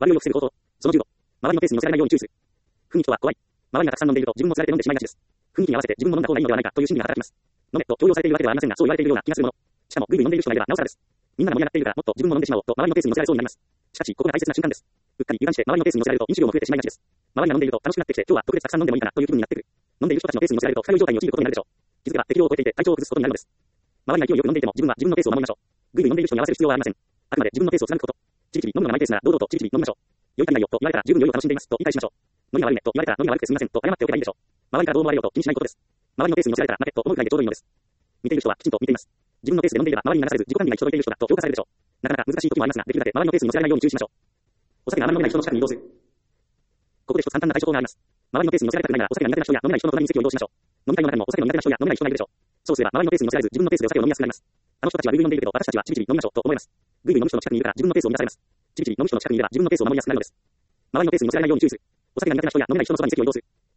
割を良くする方法。その15。周りのペースに乗せられないように注意する。雰囲気とは怖い。周りがたくさん飲んでいると自分も釣られて飲んでしまいがちです。雰囲気に合わせて自分も飲んだ方がいいのではないかという心理が働きます。飲めと強要されているわけではありませんが、そう言われているような気がするもの。しかも、ぐいぐい飲んでいる人がいればなおさらです。みんなが盛り上がっているからもっと自分も飲んでしまおうと周りのペースに乗せられそうになります。しかし、ここが大切な瞬間です。うっかり油断して周りのペースに乗せられると飲酒量も増えてしまいがちです。周りが飲んでいると楽しくなってきて、今日は特別たくさん飲んでもいいかなという気分になってくる。飲んでいる人たちのペースに乗せられると二日酔い状態に陥ることになるでしょう。気づけば適量を超えていて体調を崩すことになるのです。周りが勢いよく飲んでいても自分は自分のペースを守りましょう。ぐいぐい飲んでいる人に合わせる必要はありません。あくまで自分のペースを貫くこと。ちびちび飲むのがマイペースなら堂々とちびちび飲みましょう。酔い足りないよと言われたら十分酔いを楽しんでいますと言い返しましょう。飲みが悪いねと言われたら飲みが悪くてすみませんと謝っておけばいいでしょう。周りからどう思われようと気にしないことです。周りのペースに乗せられたら負けと思うくらいでちょうどいいのです。見ている人はきちんと見ています。自分のペースで飲んでいれば周りに流されず自己管理が行き届いている人だと評価されるでしょう。なかなか難しい時もありますが、できるだけ周りのペースに乗せられないように注意しましょう。お酒があまり飲めない人の近くに移動する。ここで一つ簡単な対処法があります。周りのペースに乗せられたくないならお酒が苦手な人や飲めない人の隣に席を移動しましょう。飲み会の中でもお酒の苦手な人や飲めない人がいるでしょう。そうすれば周りのペースに乗せられず自分のペースでお酒を飲みやすくなります。あの人たちはぐいぐい飲んでいるけど私たちはちびちび飲みましょうと思います。ぐいぐい飲む人の近くにいるから自分のペースを乱されます。ちびちび飲む人の近くにいれば自分のペースを守りやすくなるのです。周りのペースに乗せられないように注意する。お酒が苦手な人や飲めない人のそばに席を移動する。